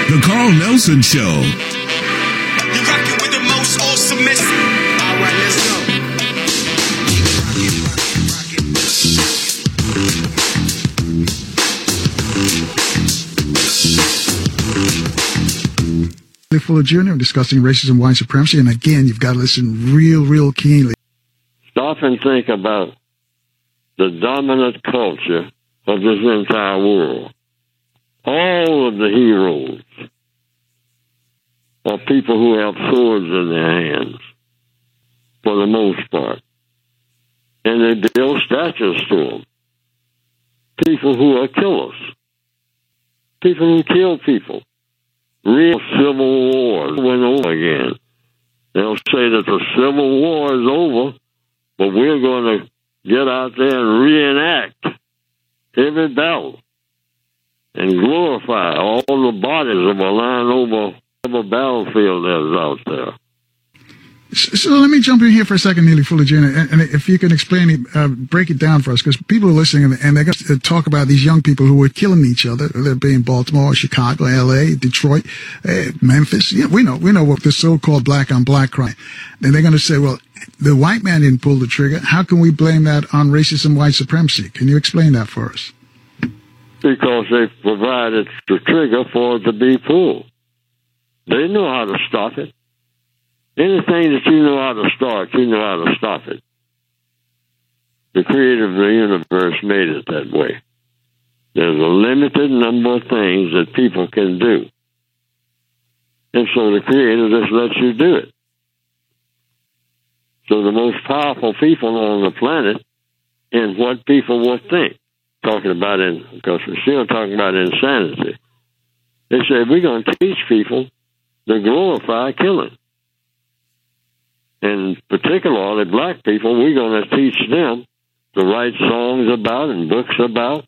The Carl Nelson Show. You're rocking with the most awesomest. All right, let's go. Fuller Jr. discussing racism, white supremacy, and again, you've got to listen real keenly. Stop and think about the dominant culture of this entire world. All of the heroes are people who have swords in their hands, for the most part. And they build statues to them. People who are killers. People who kill people. Real civil wars went over again. They'll say that the Civil War is over, but we're going to get out there and reenact every battle and glorify all the bodies that were lying over the battlefield that is out there. So let me jump in here for a second, Neely Fuller Jr., and if you can explain it, break it down for us, because people are listening and they're going to talk about these young people who were killing each other. They're being Baltimore, Chicago, L.A., Detroit, Memphis. Yeah, we know what the so-called black-on-black crime. And they're going to say, well, the white man didn't pull the trigger. How can we blame that on racism, white supremacy? Can you explain that for us? Because they provided the trigger for it to be pulled. They know how to stop it. Anything that you know how to start, you know how to stop it. The creator of the universe made it that way. There's a limited number of things that people can do. And so the creator just lets you do it. So the most powerful people on the planet and what people will think, because we're still talking about insanity. They say, we're going to teach people to glorify killing. And particularly black people, we're going to teach them to write songs about and books about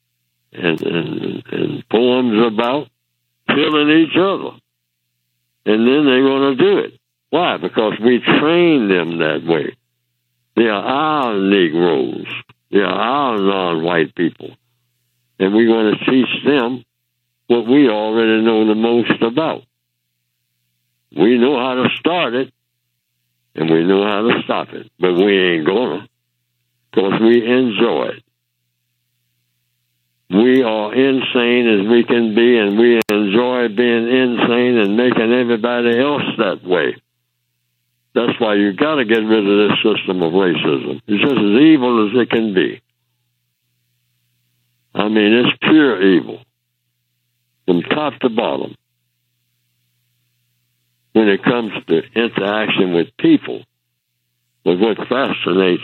and poems about killing each other. And then they're going to do it. Why? Because we train them that way. They are our Negroes. They are our non-white people. And we're going to teach them what we already know the most about. We know how to start it, and we know how to stop it, but we ain't gonna, because we enjoy it. We are insane as we can be, and we enjoy being insane and making everybody else that way. That's why you got to get rid of this system of racism. It's just as evil as it can be. I mean, it's pure evil, from top to bottom. When it comes to interaction with people, but what fascinates,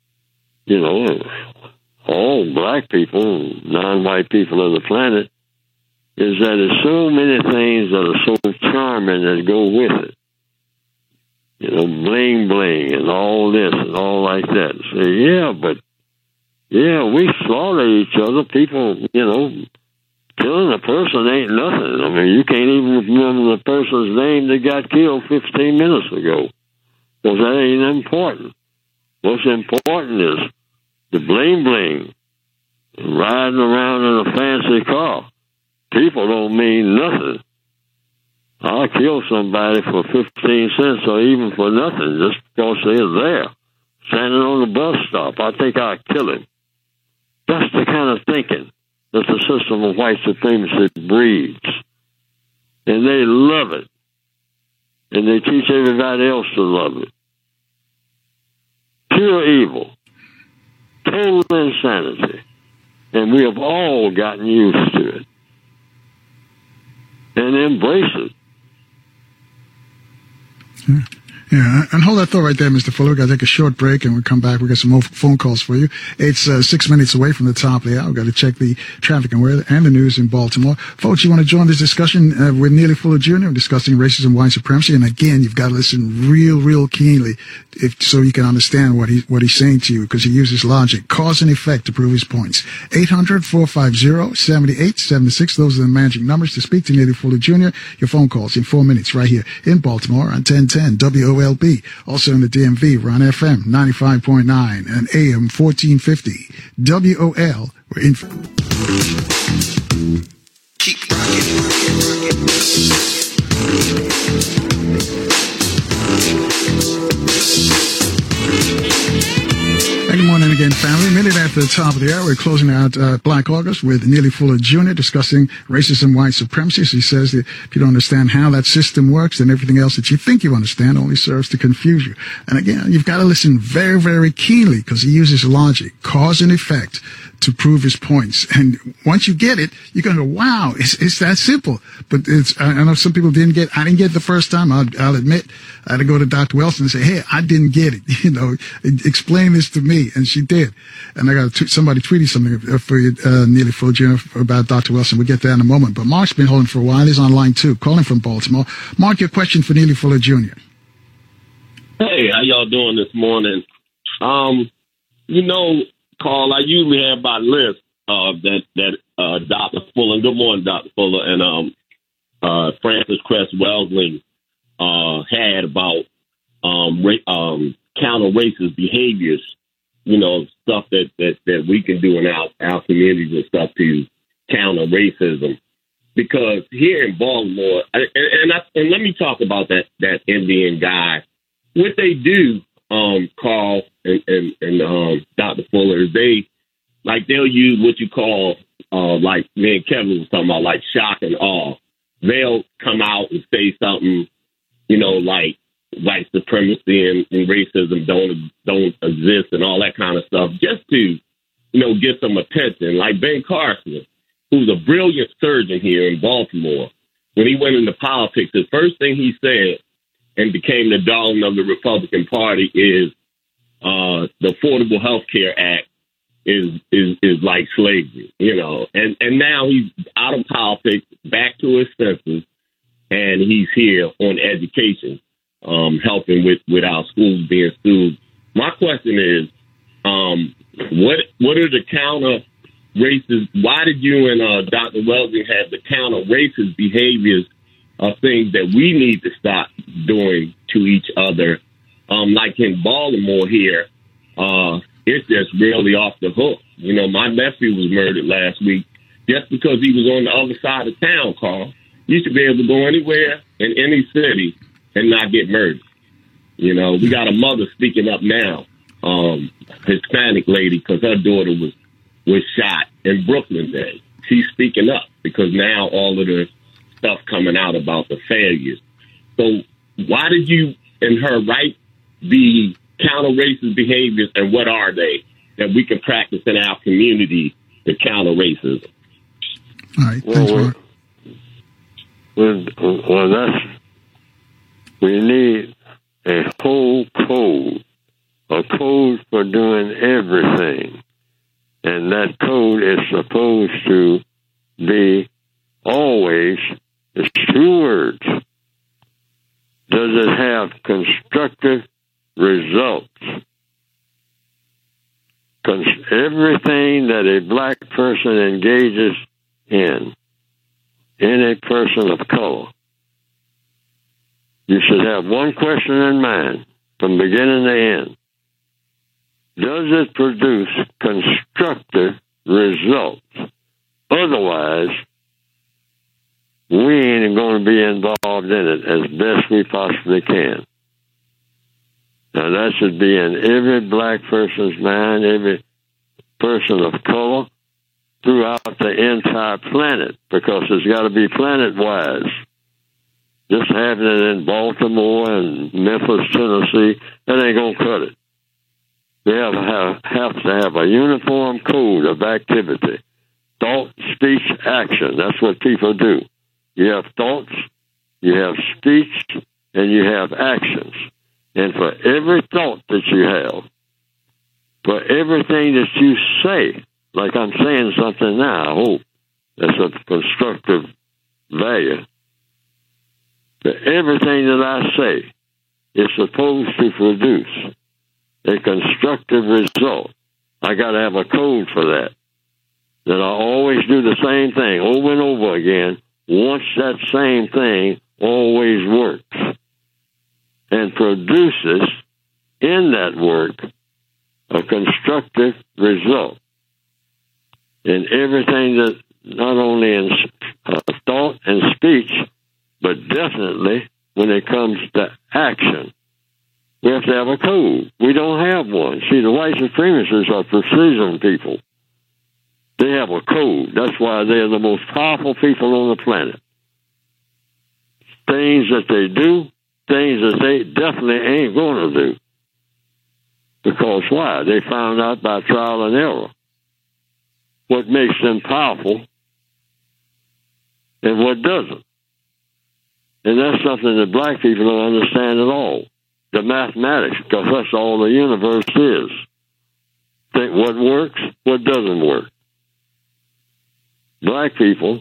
all black people, non-white people of the planet, is that there's so many things that are so charming that go with it. Bling bling and all this and all like that. Say, we slaughter each other. People, killing a person ain't nothing. I mean, you can't even remember the person's name that got killed 15 minutes ago, because that ain't important. What's important is the bling bling, riding around in a fancy car. People don't mean nothing. I'll kill somebody for 15 cents or even for nothing just because they're there, standing on the bus stop. I think I'll kill him. That's the kind of thinking that the system of white supremacy breeds. And they love it. And they teach everybody else to love it. Pure evil. Total insanity. And we have all gotten used to it. And embrace it. Yeah, and hold that thought right there, Mr. Fuller. We've got to take a short break, and we'll come back. We've got some more phone calls for you. It's 6 minutes away from the top of the hour. We've got to check the traffic and weather and the news in Baltimore. Folks, you want to join this discussion with Neely Fuller Jr. discussing racism, white supremacy. And again, you've got to listen real keenly so you can understand what he's saying to you, because he uses logic, cause and effect to prove his points. 800-450-7876. Those are the magic numbers to speak to Neely Fuller Jr. Your phone calls in 4 minutes right here in Baltimore on 1010 WOLB. Also in the DMV, we're on FM 95.9 and AM 1450. WOL, we're in. Keep rocking. the top of the hour. We're closing out Black August with Neely Fuller Jr. discussing racism, white supremacy. So he says that if you don't understand how that system works, then everything else that you think you understand only serves to confuse you. And again, you've got to listen very, very keenly because he uses logic, cause and effect, to prove his points. And once you get it, you're going to go, wow, it's that simple. But I know some people I didn't get it the first time. I'll admit, I had to go to Dr. Wilson and say, hey, I didn't get it. Explain this to me. And she did. And I got somebody tweeted something for you, Neely Fuller Jr. about Dr. Wilson. We'll get there in a moment. But Mark's been holding for a while. He's on line 2, calling from Baltimore. Mark, your question for Neely Fuller Jr. Hey, how y'all doing this morning? Carl, I usually have my list that Dr. Fuller, good morning, Dr. Fuller, and Francis Cress Welsing had about counter-racist behaviors, stuff that we can do in our communities and stuff to counter racism. Because here in Baltimore, and let me talk about that Indian guy. What they do, Carl and Dr. Fuller, is they'll use what you call, like me and Kevin was talking about, like shock and awe. They'll come out and say something, like white supremacy and racism don't exist and all that kind of stuff, just to, get some attention. Like Ben Carson, who's a brilliant surgeon here in Baltimore, when he went into politics, the first thing he said and became the darling of the Republican Party is the Affordable Health Care Act is like slavery, and now he's out of politics, back to his senses, and he's here on education, helping with our schools being sued. My question is, what are the counter racist? Why did you and Dr. Welsing have the counter racist behaviors of things that we need to stop doing to each other? Like in Baltimore here, it's just really off the hook. My nephew was murdered last week just because he was on the other side of town, Carl. You should be able to go anywhere in any city and not get murdered. We got a mother speaking up now, Hispanic lady, because her daughter was shot in Brooklyn Day. She's speaking up because now all of the stuff coming out about the failures. So why did you and her write the counter racist behaviors, and what are they that we can practice in our community to counter racism? All right, thanks, Mark. We need a whole code, a code for doing everything. And that code is supposed to be always, it's 2 words. Does it have constructive results? Everything that a black person engages in a person of color, you should have one question in mind from beginning to end. Does it produce constructive results? Otherwise, we ain't going to be involved in it as best we possibly can. Now, that should be in every black person's mind, every person of color, throughout the entire planet, because it's got to be planet-wise. Just having it in Baltimore and Memphis, Tennessee, that ain't going to cut it. We have to have a uniform code of activity. Thought, speech, action. That's what people do. You have thoughts, you have speech, and you have actions. And for every thought that you have, for everything that you say, like I'm saying something now, I hope that's of constructive value. For everything that I say is supposed to produce a constructive result. I got to have a code for that. That I always do the same thing over and over again. Once that same thing always works and produces in that work a constructive result in everything that not only in thought and speech, but definitely when it comes to action. We have to have a code. We don't have one. See, the white supremacists are precision people. They have a code. That's why they're the most powerful people on the planet. Things that they do, things that they definitely ain't going to do. Because why? They found out by trial and error what makes them powerful and what doesn't. And that's something that black people don't understand at all. The mathematics, because that's all the universe is. Think what works, what doesn't work. Black people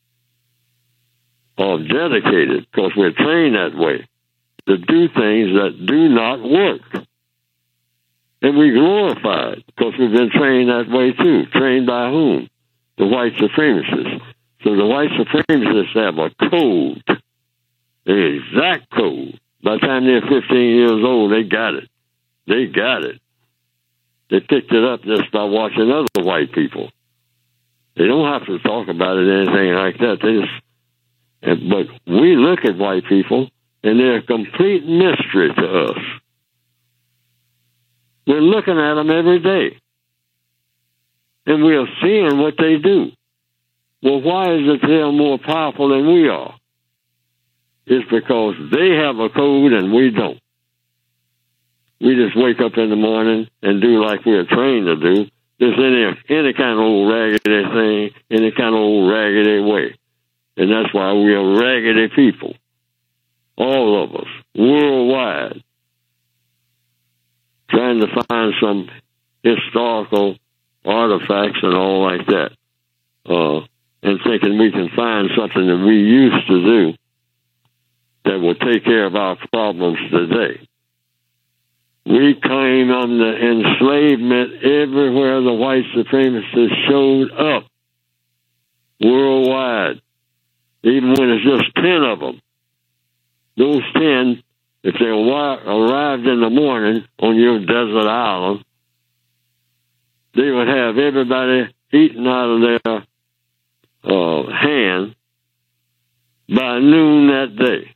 are dedicated, because we're trained that way, to do things that do not work. And we glorify it, because we've been trained that way too. Trained by whom? The white supremacists. So the white supremacists have a code, the exact code. By the time they're 15 years old, they got it. They got it. They picked it up just by watching other white people. They don't have to talk about it or anything like that. They just, but we look at white people, and they're a complete mystery to us. We're looking at them every day, and we are seeing what they do. Well, why is it they're more powerful than we are? It's because they have a code and we don't. We just wake up in the morning and do like we're trained to do. Just any kind of old raggedy thing, any kind of old raggedy way. And that's why we are raggedy people. All of us, worldwide. Trying to find some historical artifacts and all like that. And thinking we can find something that we used to do that will take care of our problems today. We came under enslavement everywhere the white supremacists showed up, worldwide, even when it's just 10 of them. Those 10, if they arrived in the morning on your desert island, they would have everybody eating out of their hand by noon that day.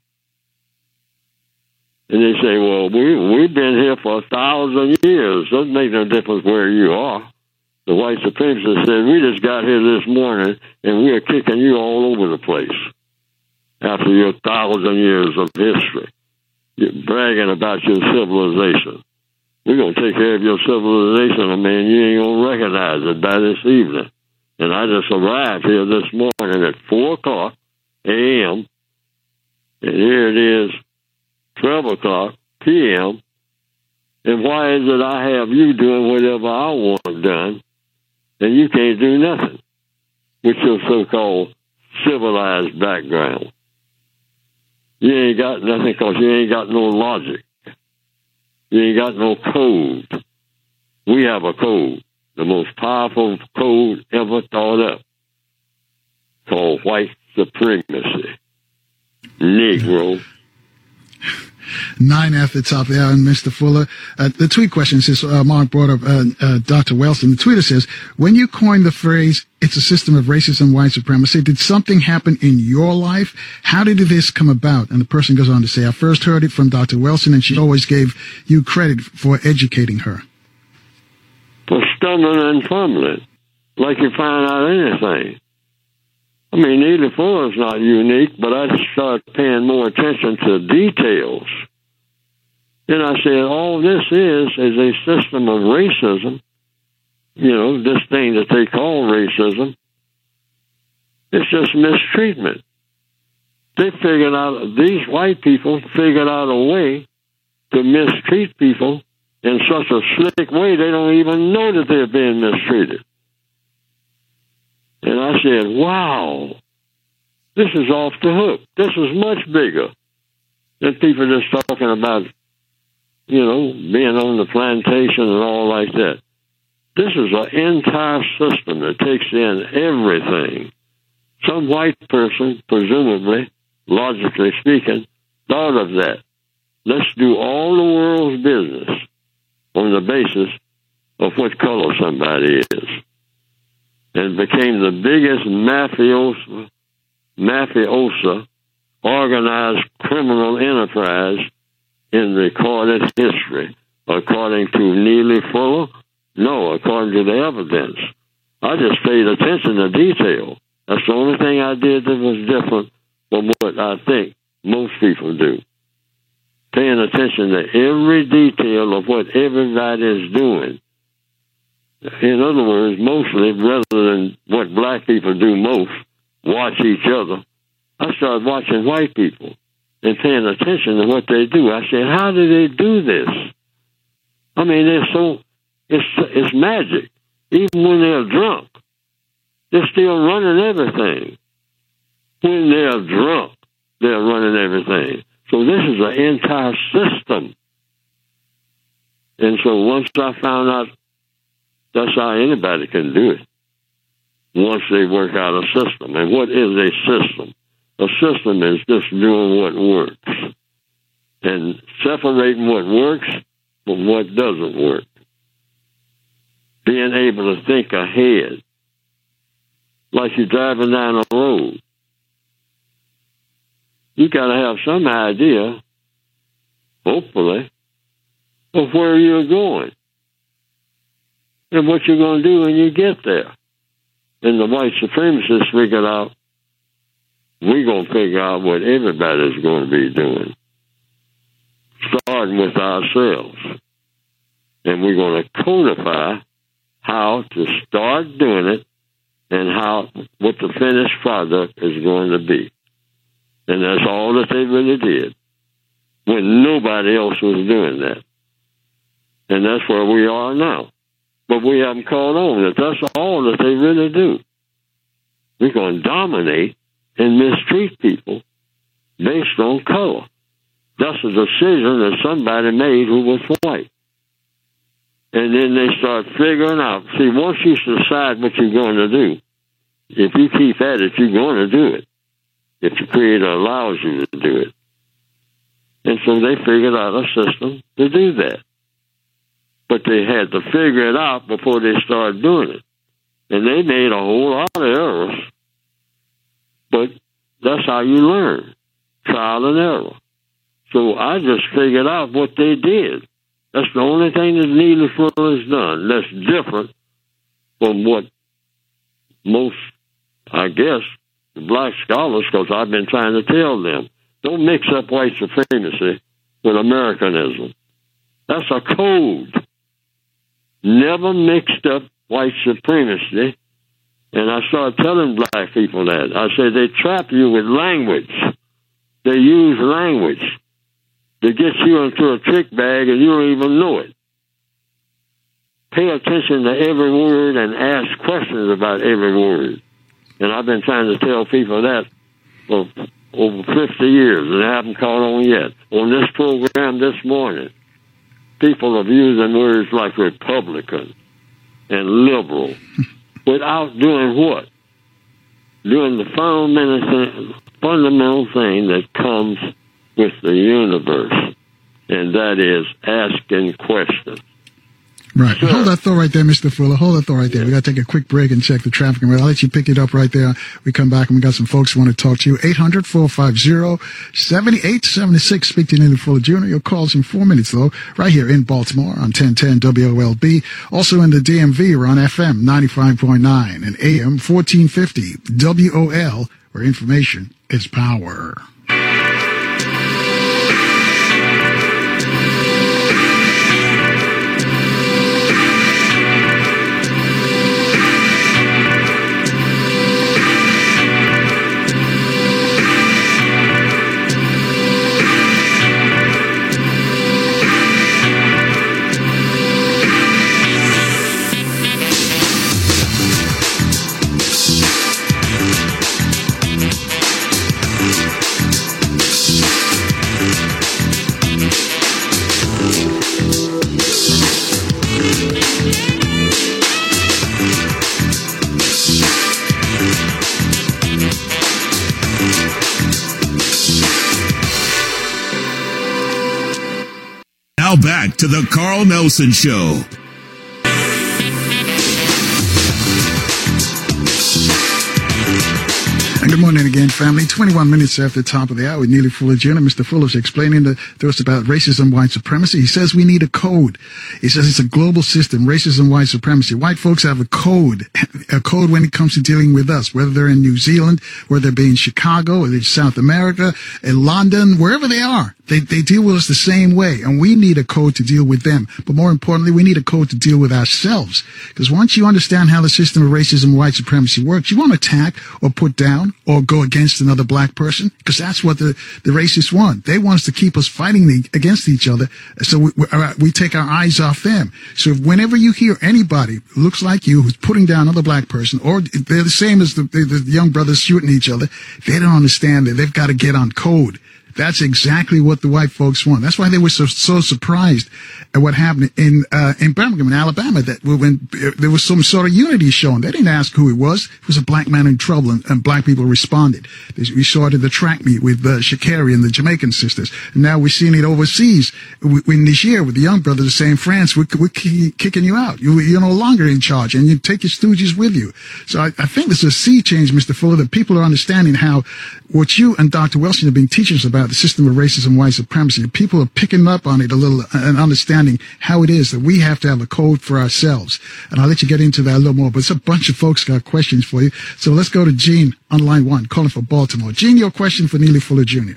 And they say, well, we've been here for 1,000 years. Doesn't make no difference where you are. The white supremacists said, we just got here this morning, and we're kicking you all over the place after your 1,000 years of history. You're bragging about your civilization. We're going to take care of your civilization, and man, you ain't going to recognize it by this evening. And I just arrived here this morning at 4 o'clock a.m., and here it is, 12 o'clock p.m., and why is it I have you doing whatever I want done, and you can't do nothing with your so-called civilized background? You ain't got nothing because you ain't got no logic. You ain't got no code. We have a code, the most powerful code ever thought up, called white supremacy. Negro. 9F, it's up there, and Mr. Fuller. The tweet question says, Mark brought up Dr. Welston. The tweeter says, when you coined the phrase, it's a system of racism, white supremacy, did something happen in your life? How did this come about? And the person goes on to say, I first heard it from Dr. Welston, and she always gave you credit for educating her. For stumbling and fumbling, like you find out anything. I mean, Neely Fuller's not unique, but I started paying more attention to details. Then I said, all this is a system of racism. You know, this thing that they call racism. It's just mistreatment. These white people figured out a way to mistreat people in such a slick way they don't even know that they're being mistreated. And I said, wow, this is off the hook. This is much bigger than people just talking about, you know, being on the plantation and all like that. This is an entire system that takes in everything. Some white person, presumably, logically speaking, thought of that. Let's do all the world's business on the basis of what color somebody is. And became the biggest mafiosa, organized criminal enterprise in recorded history. According to Neely Fuller, no, according to the evidence. I just paid attention to detail. That's the only thing I did that was different from what I think most people do. Paying attention to every detail of what everybody is doing. In other words, mostly, rather than what black people do most, watch each other, I started watching white people and paying attention to what they do. I said, how do they do this? I mean, it's magic. Even when they're drunk, they're still running everything. When they're drunk, they're running everything. So this is an entire system. And so once I found out that's how anybody can do it, once they work out a system. And what is a system? A system is just doing what works and separating what works from what doesn't work. Being able to think ahead, like you're driving down a road. You got to have some idea, hopefully, of where you're going and what you're going to do when you get there. And the white supremacists figured out, we're going to figure out what everybody's going to be doing, starting with ourselves. And we're going to codify how to start doing it and what the finished product is going to be. And that's all that they really did when nobody else was doing that. And that's where we are now. But we haven't caught on that that's all that they really do. We're going to dominate and mistreat people based on color. That's a decision that somebody made who was white. And then they start figuring out. See, once you decide what you're going to do, if you keep at it, you're going to do it. If the Creator allows you to do it. And so they figured out a system to do that. But they had to figure it out before they started doing it. And they made a whole lot of errors. But that's how you learn. Trial and error. So I just figured out what they did. That's the only thing that Neely Fuller has done. That's different from what most, I guess, the black scholars, because I've been trying to tell them, don't mix up white supremacy with Americanism. That's a code. Never mixed up white supremacy. And I started telling black people that. I said, they trap you with language. They use language to get you into a trick bag and you don't even know it. Pay attention to every word and ask questions about every word. And I've been trying to tell people that for over 50 years, and they haven't caught on yet. On this program this morning, people are using words like Republican and liberal without doing what? Doing the fundamental thing that comes with the universe, and that is asking questions. Right. Sure. Hold that thought right there, Mr. Fuller. Hold that thought right there. We got to take a quick break and check the traffic. And I'll let you pick it up right there. We come back and we got some folks who want to talk to you. 800-450-7876. Speak to Neely Fuller Jr. Your call's in 4 minutes, though, right here in Baltimore on 1010 WOLB. Also in the DMV, we're on FM 95.9 and AM 1450 WOL, where information is power. Now back to the Carl Nelson Show. And good morning again, family. 21 minutes after the top of the hour, nearly Fuller Jr. Mr. Fuller's explaining to us about racism, white supremacy. He says we need a code. He says it's a global system, racism, white supremacy. White folks have a code when it comes to dealing with us, whether they're in New Zealand, whether they're in Chicago, or they're in South America, in London, wherever they are. They deal with us the same way, and we need a code to deal with them. But more importantly, we need a code to deal with ourselves. Because once you understand how the system of racism and white supremacy works, you won't attack or put down or go against another black person, because that's what the racists want. They want us to keep us fighting against each other, so we take our eyes off them. So whenever you hear anybody who looks like you who's putting down another black person, or they're the same as the young brothers shooting each other, they don't understand that they've got to get on code. That's exactly what the white folks want. That's why they were so surprised at what happened in Birmingham, in Alabama, that when there was some sort of unity shown. They didn't ask who it was. It was a black man in trouble, and black people responded. We saw it at the track meet with Sha'Carri and the Jamaican sisters. And now we're seeing it overseas in this year with the young brothers saying, France, we're kicking you out. You're no longer in charge, and you take your stooges with you. So I think there's a sea change, Mr. Fuller, that people are understanding how what you and Dr. Wilson have been teaching us about the system of racism, white supremacy. People are picking up on it a little and understanding how it is that we have to have a code for ourselves. And I'll let you get into that a little more, but it's a bunch of folks got questions for you. So let's go to Gene on line 1, calling for Baltimore. Gene, your question for Neely Fuller Jr.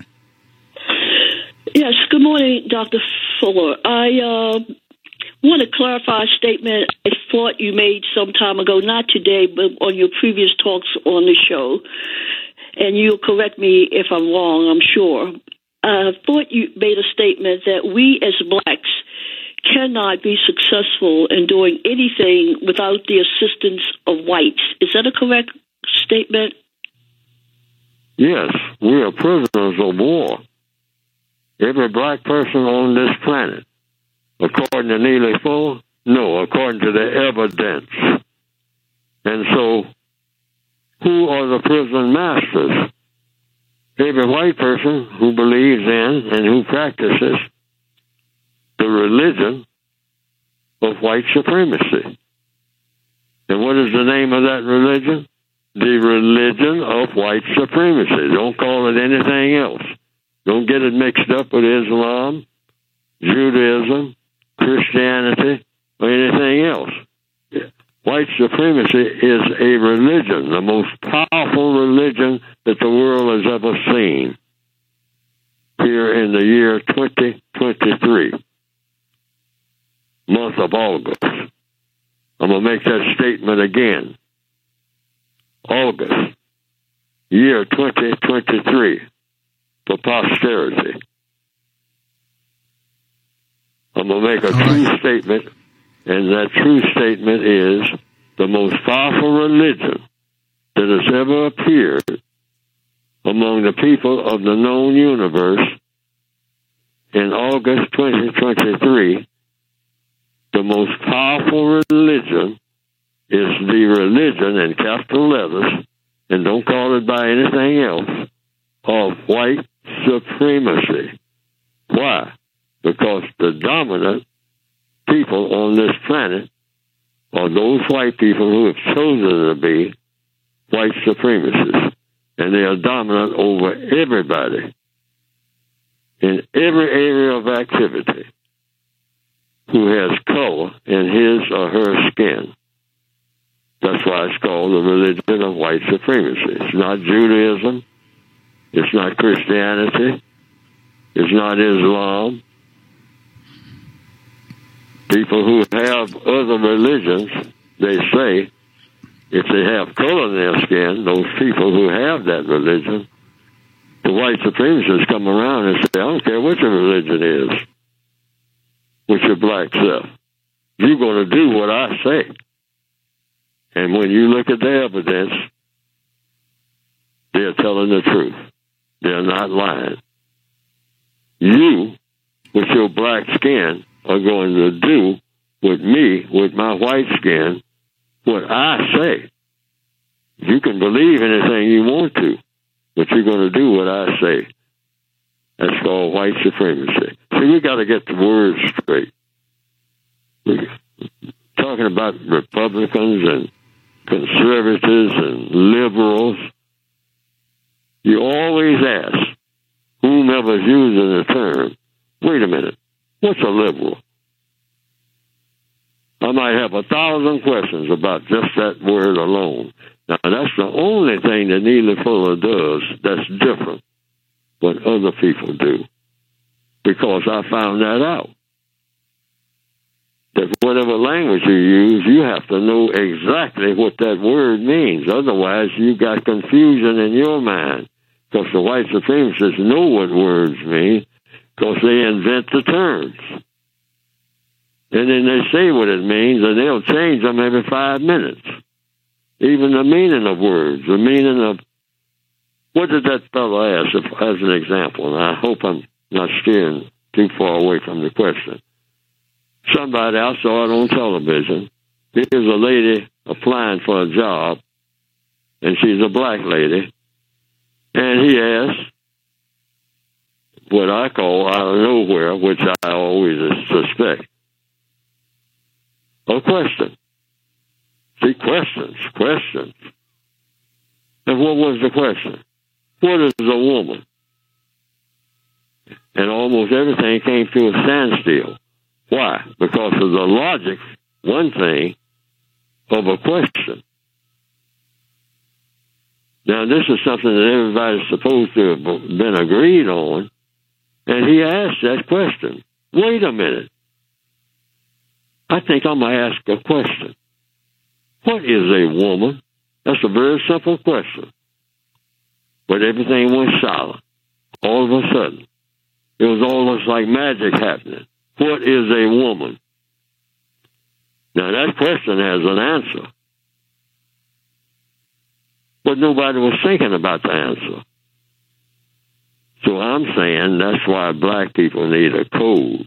Yes, good morning, Dr. Fuller. I want to clarify a statement I thought you made some time ago, not today, but on your previous talks on the show. And you'll correct me if I'm wrong, I'm sure. I thought you made a statement that we as blacks cannot be successful in doing anything without the assistance of whites. Is that a correct statement? Yes, we are prisoners of war. Every black person on this planet. According to Neely Fuller? No, according to the evidence. And so, who are the prison masters? Every white person who believes in and who practices the religion of white supremacy. And what is the name of that religion? The religion of white supremacy. Don't call it anything else. Don't get it mixed up with Islam, Judaism, Christianity, or anything else. White supremacy is a religion, the most powerful religion that the world has ever seen here in the year 2023, month of August. I'm going to make that statement again. August, year 2023, for posterity. I'm going to make a true statement. And that true statement is the most powerful religion that has ever appeared among the people of the known universe in August 2023. The most powerful religion is the religion in capital letters, and don't call it by anything else, of white supremacy. Why? Because the dominant people on this planet are those white people who have chosen to be white supremacists. And they are dominant over everybody in every area of activity who has color in his or her skin. That's why it's called the religion of white supremacy. It's not Judaism. It's not Christianity. It's not Islam. People who have other religions, they say, if they have color in their skin, those people who have that religion, the white supremacists come around and say, I don't care what your religion is, with your black self. You're going to do what I say. And when you look at the evidence, they're telling the truth. They're not lying. You, with your black skin, are going to do with me, with my white skin, what I say. You can believe anything you want to, but you're going to do what I say. That's called white supremacy. See, we got to get the words straight. We're talking about Republicans and conservatives and liberals. you always ask whomever's using the term, wait a minute, what's a liberal? I might have 1,000 questions about just that word alone. Now, that's the only thing that Neely Fuller does that's different what other people do, because I found that out. That whatever language you use, you have to know exactly what that word means. Otherwise, you got confusion in your mind, because the white supremacists know what words mean, because they invent the terms. And then they say what it means, and they'll change them every 5 minutes. Even the meaning of words, the meaning of... What did that fellow ask, as an example? And I hope I'm not steering too far away from the question. Somebody I saw it on television. Here's a lady applying for a job, and she's a black lady. And he asked what I call out of nowhere, which I always suspect, a question. See, questions. And what was the question? What is a woman? And almost everything came to a standstill. Why? Because of the logic, one thing, of a question. Now, this is something that everybody's supposed to have been agreed on, and he asked that question. Wait a minute. I think I'm going to ask a question. What is a woman? That's a very simple question. But everything went silent. All of a sudden. It was almost like magic happening. What is a woman? Now, that question has an answer. But nobody was thinking about the answer. So I'm saying that's why black people need a code.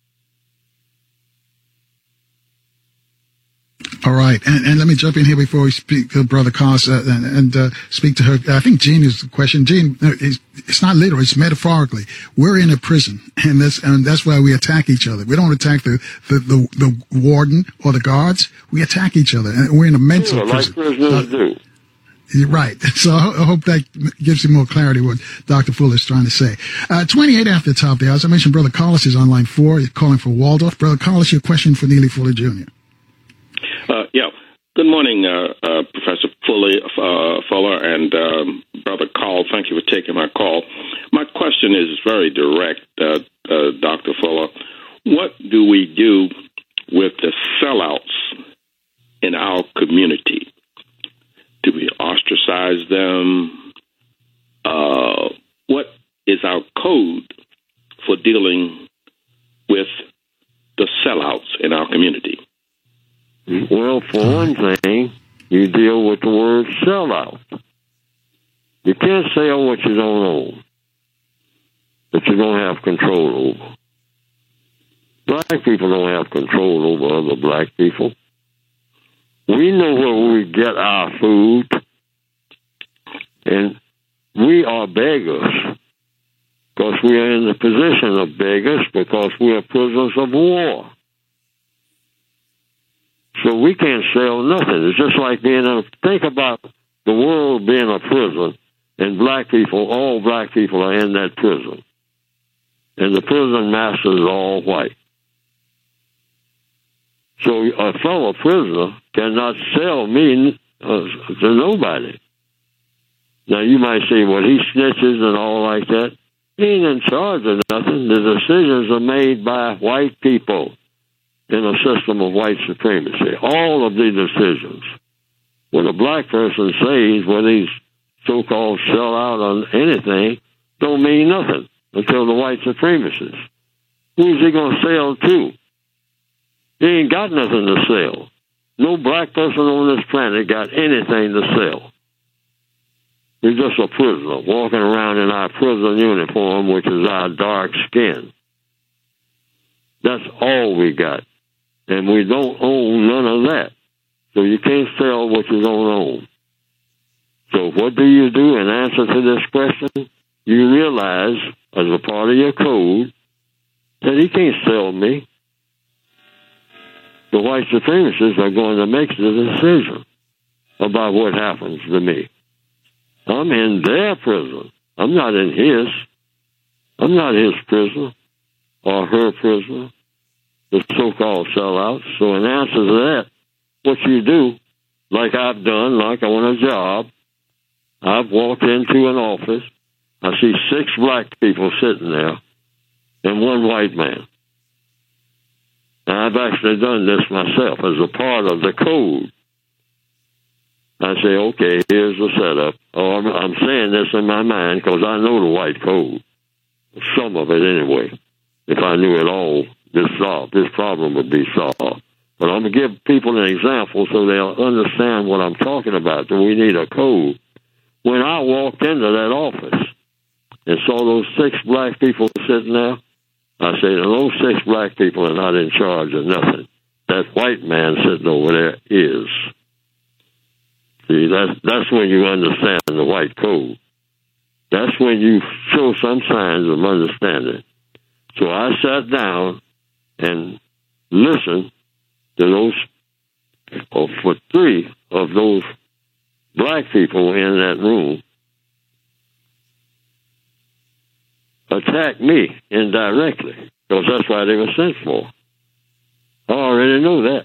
All right, and let me jump in here before we speak to Brother Koss and speak to her. I think Gene is the question. Gene, it's not literal; it's metaphorically. We're in a prison, and that's why we attack each other. We don't attack the warden or the guards. We attack each other, and we're in a mental prison. Like prisoners do. You're right. So I hope that gives you more clarity what Dr. Fuller is trying to say. 28 after the top there. As I mentioned, Brother Collis is on line 4. He's calling for Waldorf. Brother Collis, your question for Neely Fuller Jr. Yeah. Good morning, Professor Fuller and Brother Carl. Thank you for taking my call. My question is very direct, Dr. Fuller. What do we do with the sellouts in our community? Do we ostracize them? What is our code for dealing with the sellouts in our community? Well, for one thing, you deal with the word sellout. You can't sell what you don't own, that you don't have control over. Black people don't have control over other black people. We know where we get our food, and we are beggars because we are in the position of beggars because we are prisoners of war. So we can't sell nothing. It's just like think about the world being a prison, and black people, all black people are in that prison. And the prison master is all white. So a fellow prisoner cannot sell me to nobody. Now you might say, well, he snitches and all like that. He ain't in charge of nothing. The decisions are made by white people in a system of white supremacy. All of the decisions. When a black person says, well, these so-called sell out on anything, don't mean nothing until the white supremacists. Who's he going to sell to? He ain't got nothing to sell. No black person on this planet got anything to sell. He's just a prisoner walking around in our prison uniform, which is our dark skin. That's all we got. And we don't own none of that. So you can't sell what you don't own. So what do you do in answer to this question? You realize, as a part of your code, that he can't sell me. The white supremacists are going to make the decision about what happens to me. I'm in their prison. I'm not in his. I'm not his prisoner or her prisoner, the so-called sellouts. So in answer to that, what you do, like I've done, like on a job, I've walked into an office, I see 6 black people sitting there and 1 white man. And I've actually done this myself as a part of the code. I say, okay, here's the setup. Oh, I'm saying this in my mind because I know the white code. Some of it anyway. If I knew it all, this problem would be solved. But I'm going to give people an example so they'll understand what I'm talking about, that we need a code. When I walked into that office and saw those 6 black people sitting there, I said, those 6 black people are not in charge of nothing. That white man sitting over there is. See, that's when you understand the white code. That's when you show some signs of understanding. So I sat down and listened to those, for 3 of those black people in that room attack me indirectly, because that's why they were sent for. I already know that.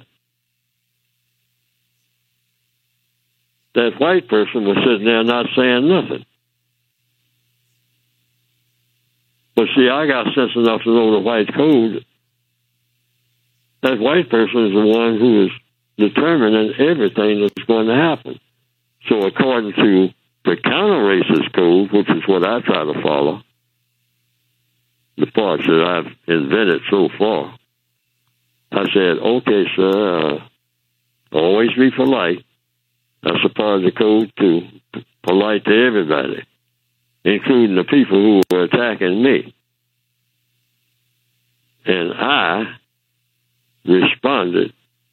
That white person was sitting there not saying nothing. But see, I got sense enough to know the white code. That white person is the one who is determining everything that's going to happen. So according to the counter-racist code, which is what I try to follow, the parts that I've invented so far, I said, okay, sir, always be polite. That's a part of the code, too. Polite to everybody, including the people who were attacking me. And I responded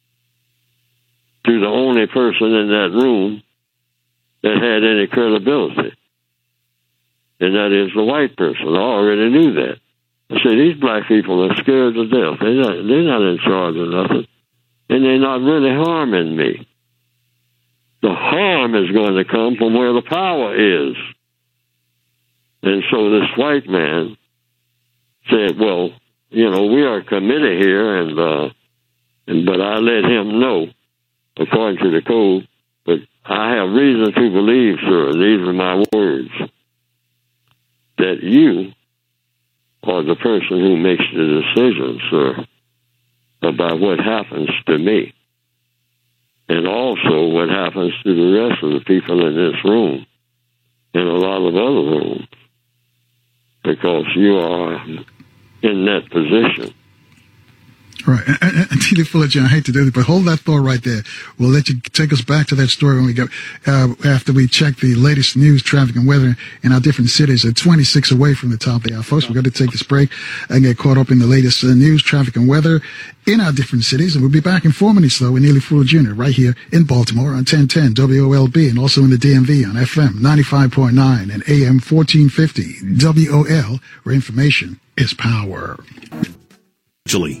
to the only person in that room that had any credibility, and that is the white person. I already knew that. I said, these black people are scared to death. They're not in charge of nothing, and they're not really harming me. The harm is going to come from where the power is. And so this white man said, well, you know, we are a committee here, but I let him know, according to the code, but I have reason to believe, sir, these are my words, that you are the person who makes the decision, sir, about what happens to me, and also what happens to the rest of the people in this room and a lot of other rooms, because you are in that position. Right. And T.D. Fullerton, I hate to do it, but hold that thought right there. We'll let you take us back to that story when we go, after we check the latest news, traffic, and weather in our different cities. At 26 away from the top of the hour. Folks, we're going to take this break and get caught up in the latest news, traffic, and weather in our different cities. And we'll be back in 4 minutes, though, with Neely Fuller Jr. right here in Baltimore on 1010 WOLB, and also in the DMV on FM 95.9 and AM 1450 WOL, where information is power. Actually.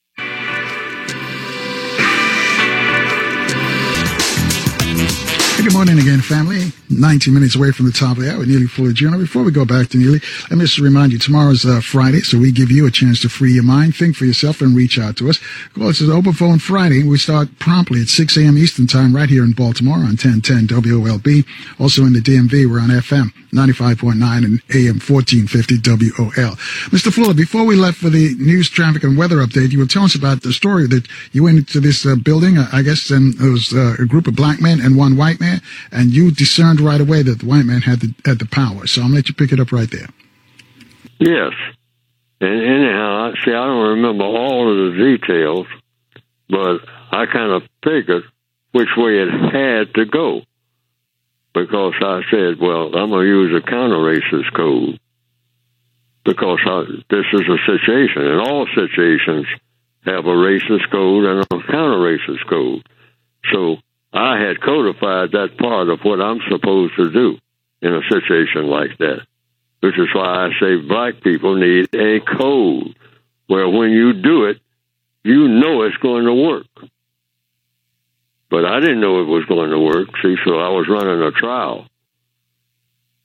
Good morning again, family. 19 minutes away from the top of the hour, Neely Fuller Jr. Before we go back to Neely, let me just remind you, tomorrow's Friday, so we give you a chance to free your mind, think for yourself, and reach out to us. Well, it's an Open Phone Friday. We start promptly at 6 a.m. Eastern Time right here in Baltimore on 1010 WOLB. Also in the DMV, we're on FM 95.9 and AM 1450 WOL. Mr. Fuller, before we left for the news, traffic, and weather update, you were telling us about the story that you went into this building, I guess, and there was a group of black men and 1 white man, and you discerned right away that the white man had the power. So I'm going to let you pick it up right there. Yes. And anyhow, I don't remember all of the details, but I kind of figured which way it had to go, because I said, well, I'm going to use a counter-racist code, because this is a situation, and all situations have a racist code and a counter-racist code. So I had codified that part of what I'm supposed to do in a situation like that, which is why I say black people need a code where when you do it, you know it's going to work. But I didn't know it was going to work, see, so I was running a trial.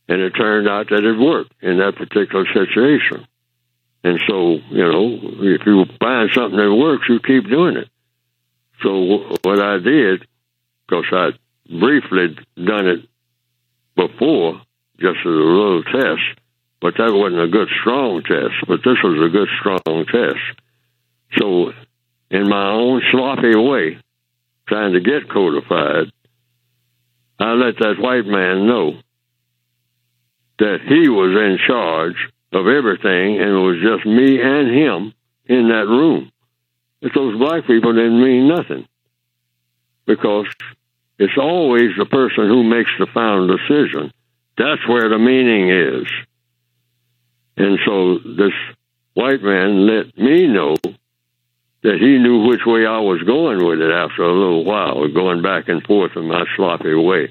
And it turned out that it worked in that particular situation. And so, if you find something that works, you keep doing it. So what I did, because I'd briefly done it before, just as a little test, but that wasn't a good, strong test. But this was a good, strong test. So in my own sloppy way, trying to get codified, I let that white man know that he was in charge of everything, and it was just me and him in that room. But those black people didn't mean nothing, because it's always the person who makes the final decision. That's where the meaning is. And so this white man let me know that he knew which way I was going with it after a little while, going back and forth in my sloppy way.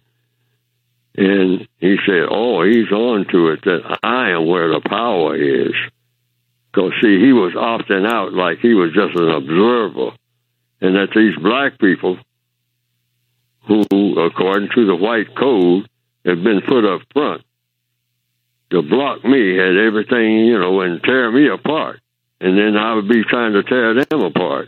And he said, oh, he's on to it, that I am where the power is. Because, see, he was opting out like he was just an observer. And that these black people, who, according to the white code, have been put up front to block me, had everything, and tear me apart. And then I would be trying to tear them apart.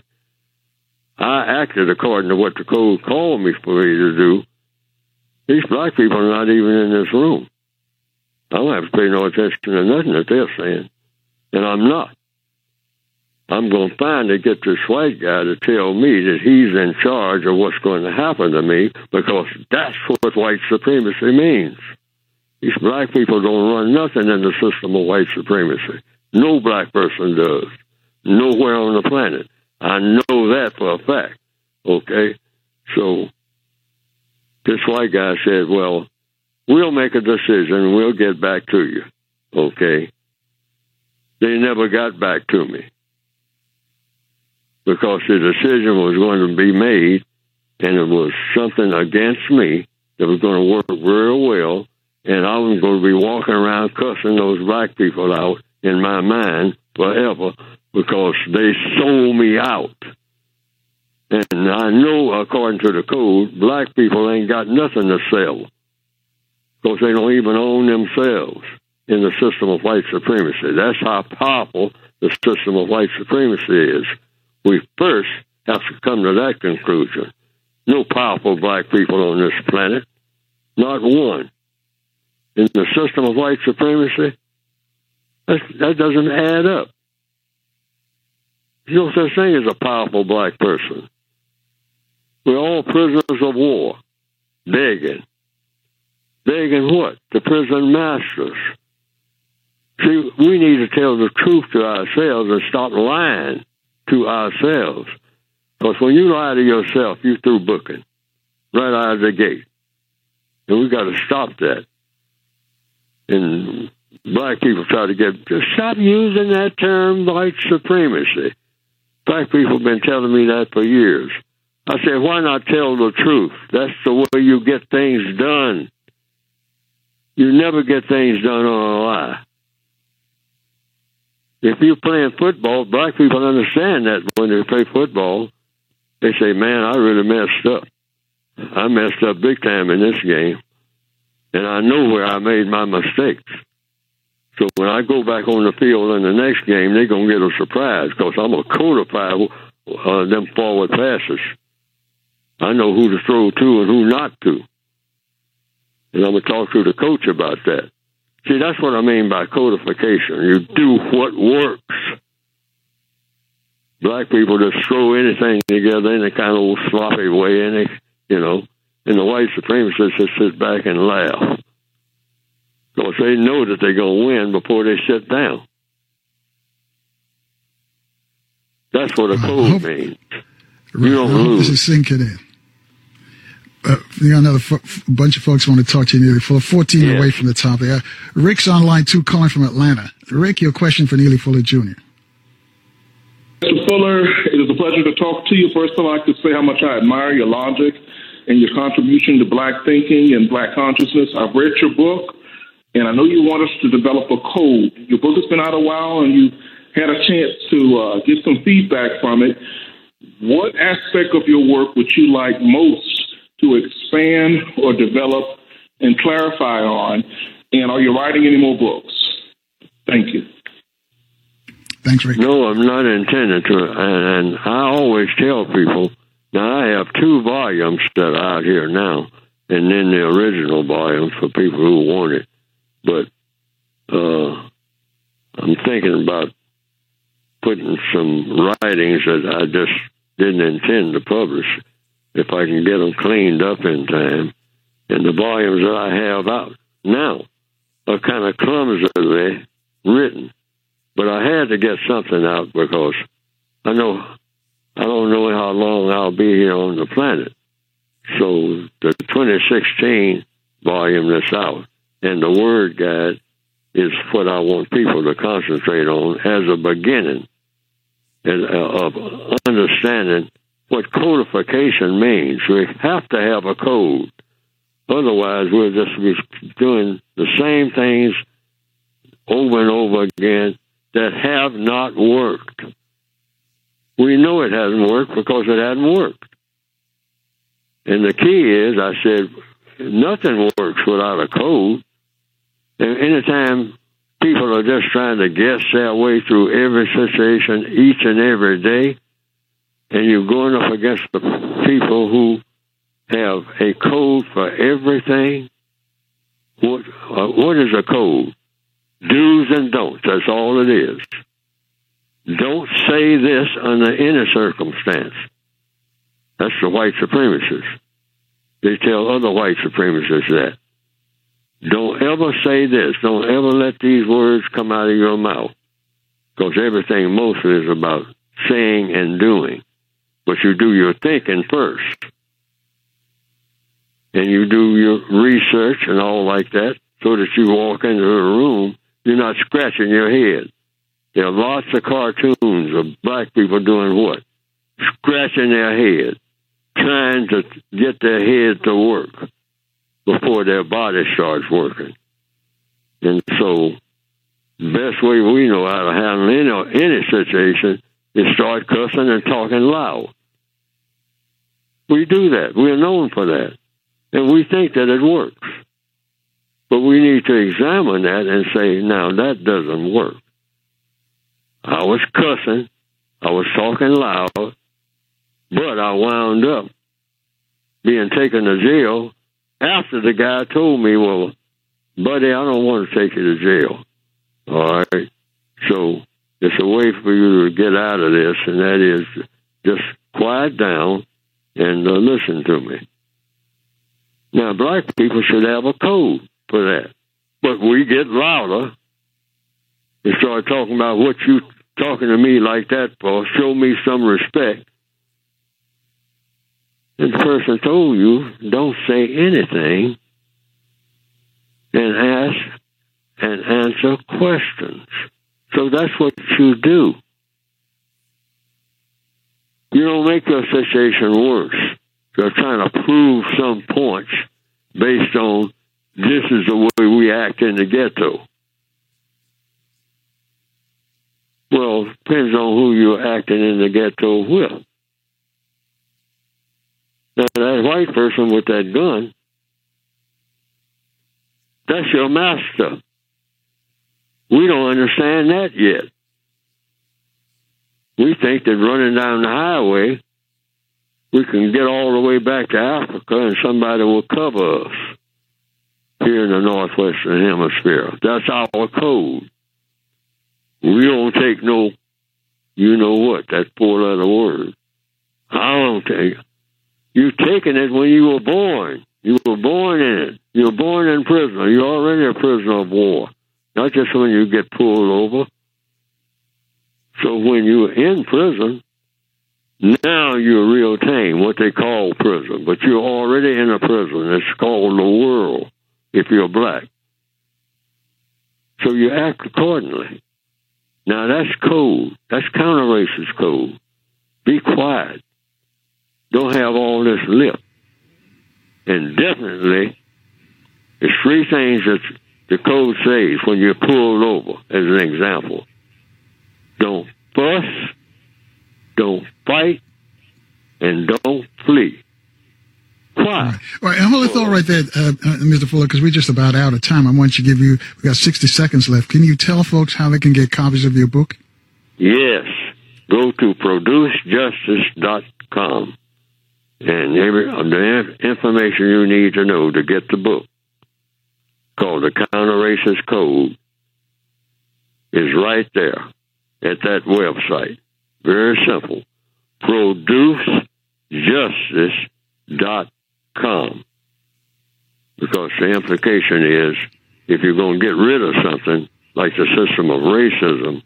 I acted according to what the code called me for me to do. These black people are not even in this room. I don't have to pay no attention to nothing that they're saying. And I'm not. I'm going to finally get this white guy to tell me that he's in charge of what's going to happen to me, because that's what white supremacy means. These black people don't run nothing in the system of white supremacy. No black person does. Nowhere on the planet. I know that for a fact. Okay? So this white guy said, well, we'll make a decision and we'll get back to you. Okay? They never got back to me, because the decision was going to be made, and it was something against me that was going to work real well, and I was going to be walking around cussing those black people out in my mind forever, because they sold me out. And I know, according to the code, black people ain't got nothing to sell, because they don't even own themselves in the system of white supremacy. That's how powerful the system of white supremacy is. We first have to come to that conclusion. No powerful black people on this planet. Not one. In the system of white supremacy, that doesn't add up. There's no such thing as a powerful black person. We're all prisoners of war, begging. Begging what? The prison masters. See, we need to tell the truth to ourselves and stop lying to ourselves. Because when you lie to yourself, you through booking right out of the gate. And we got to stop that. And black people try to just stop using that term, white supremacy. Black people have been telling me that for years. I said, why not tell the truth? That's the way you get things done. You never get things done on a lie. If you're playing football, black people understand that when they play football. They say, man, I really messed up. I messed up big time in this game. And I know where I made my mistakes. So when I go back on the field in the next game, they're going to get a surprise, because I'm going to codify them forward passes. I know who to throw to and who not to. And I'm going to talk to the coach about that. See, that's what I mean by codification. You do what works. Black people just throw anything together in a kind of old sloppy way, and and the white supremacists just sit back and laugh. Because they know that they're going to win before they sit down. That's what a code means. You don't lose. This is sinking in. You got another bunch of folks want to talk to you, Neely Fuller. 14 away from the top there. Rick's on line 2 calling from Atlanta. Rick, your question for Neely Fuller Jr. Mr. Fuller, it is a pleasure to talk to you. First, I'd like to say how much I admire your logic and your contribution to black thinking and black consciousness. I've read your book, and I know you want us to develop a code. Your book has been out a while, and you had a chance to get some feedback from it. What aspect of your work would you like most to expand or develop and clarify on? And are you writing any more books? Thank you. Thanks, Rick. No, I'm not intending to. And I always tell people, now I have 2 volumes that are out here now, and then the original volume for people who want it. But I'm thinking about putting some writings that I just didn't intend to publish, if I can get them cleaned up in time. And the volumes that I have out now are kind of clumsily written. But I had to get something out because I don't know how long I'll be here on the planet. So the 2016 volume that's out and the word guide is what I want people to concentrate on as a beginning of understanding what codification means. We have to have a code. Otherwise, we'll just be doing the same things over and over again that have not worked. We know it hasn't worked because it hasn't worked. And the key is, I said, nothing works without a code. And anytime people are just trying to guess their way through every situation each and every day, and you're going up against the people who have a code for everything, what is a code? Do's and don'ts. That's all it is. Don't say this under any circumstance. That's the white supremacists. They tell other white supremacists that. Don't ever say this. Don't ever let these words come out of your mouth. Because everything mostly is about saying and doing. But you do your thinking first. And you do your research and all like that, so that you walk into a room, you're not scratching your head. There are lots of cartoons of black people doing what? Scratching their head, trying to get their head to work before their body starts working. And so, the best way we know how to handle any situation is start cussing and talking loud. We do that. We're known for that. And we think that it works. But we need to examine that and say, now, that doesn't work. I was cussing. I was talking loud. But I wound up being taken to jail after the guy told me, well, buddy, I don't want to take you to jail. All right? So it's a way for you to get out of this, and that is just quiet down and listen to me. Now, black people should have a code for that. But we get louder and start talking about what you talking to me like that for. Show me some respect. And the person told you, don't say anything and ask and answer questions. So that's what you do. You don't make your situation worse. You're trying to prove some points based on this is the way we act in the ghetto. Well, it depends on who you're acting in the ghetto with. Now, that white person with that gun, that's your master. We don't understand that yet. We think that running down the highway, we can get all the way back to Africa and somebody will cover us here in the Northwestern Hemisphere. That's our code. We don't take no, you know what, that 4-letter word. I don't take. You've taken it when you were born. You were born in it. You were born in prison. You're already a prisoner of war. Not just when you get pulled over. So when you're in prison, now you're real tame, what they call prison. But you're already in a prison. It's called the world if you're black. So you act accordingly. Now that's code. That's counter-racist code. Be quiet. Don't have all this lip. And definitely, there's 3 things that the code says when you're pulled over, as an example. Don't fuss, don't fight, and don't flee. Why? All right, hold a thought right there, Mr. Fuller, because we're just about out of time. I want to give you, we got 60 seconds left. Can you tell folks how they can get copies of your book? Yes. Go to producejustice.com, and the information you need to know to get the book, called The Counter-Racist Code, is right there at that website. Very simple. producejustice.com. Because the implication is, if you're going to get rid of something like the system of racism,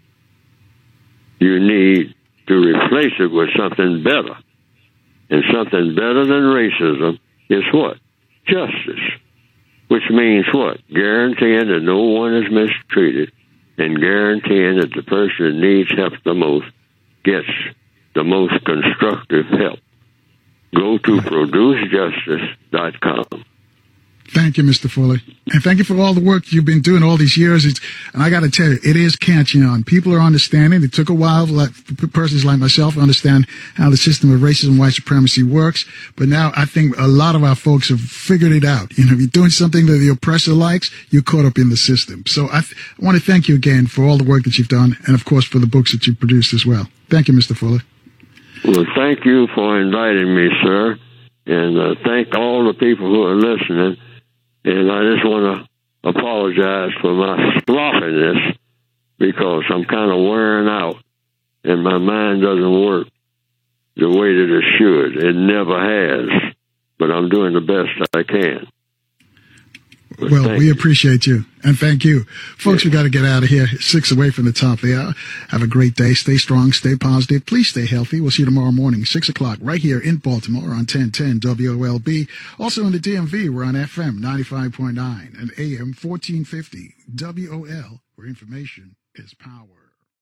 you need to replace it with something better. And something better than racism is what? Justice. Which means what? Guaranteeing that no one is mistreated and guaranteeing that the person that needs help the most gets the most constructive help. Go to producejustice.com. Thank you, Mr. Fuller. And thank you for all the work you've been doing all these years. And I got to tell you, it is catching on. People are understanding. It took a while for persons like myself to understand how the system of racism and white supremacy works. But now I think a lot of our folks have figured it out. You know, if you're doing something that the oppressor likes, you're caught up in the system. So I want to thank you again for all the work that you've done and, of course, for the books that you've produced as well. Thank you, Mr. Fuller. Well, thank you for inviting me, sir. And thank all the people who are listening. And I just want to apologize for my sloppiness because I'm kind of wearing out and my mind doesn't work the way that it should. It never has, but I'm doing the best I can. Well, we appreciate you, and thank you. Folks, we got to get out of here. 6 away from the top of the hour. Have a great day. Stay strong. Stay positive. Please stay healthy. We'll see you tomorrow morning, 6 o'clock, right here in Baltimore on 1010 WOLB. Also in the DMV, we're on FM 95.9 and AM 1450 WOL, where information is power.